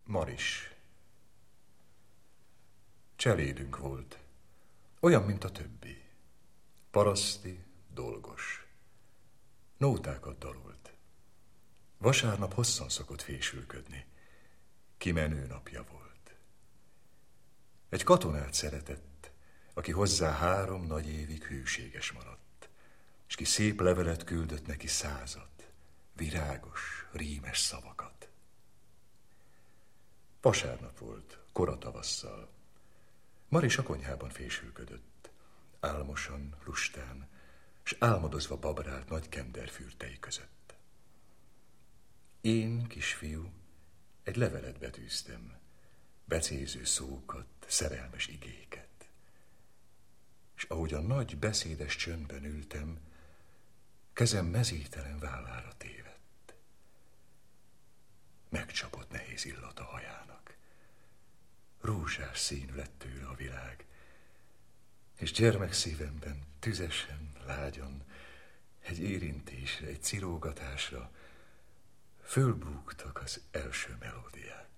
Maris. Cselédünk volt, olyan, mint a többi. Paraszti, dolgos. Nótákat dalolt. Vasárnap hosszan szokott fésülködni. Kimenő napja volt. Egy katonát szeretett, aki hozzá 3 nagy évig hűséges maradt, és ki szép levelet küldött neki 100, virágos, rímes szavakat. Vasárnap volt, kora tavasszal. Maris a konyhában fésülködött, álmosan, lustán, s álmodozva babrált nagy kender fürtei között. Én, kisfiú, egy levelet betűztem, becéző szókat, szerelmes igéket. És ahogy a nagy beszédes csöndben ültem, kezem mezítelen vállára tévedt. Megcsapott nehéz illat a hajának. Rózsás színű lett tőle a világ, és gyermekszívemben tüzesen, lágyan, egy érintésre, egy cirógatásra fölbúgtak az első melódiák.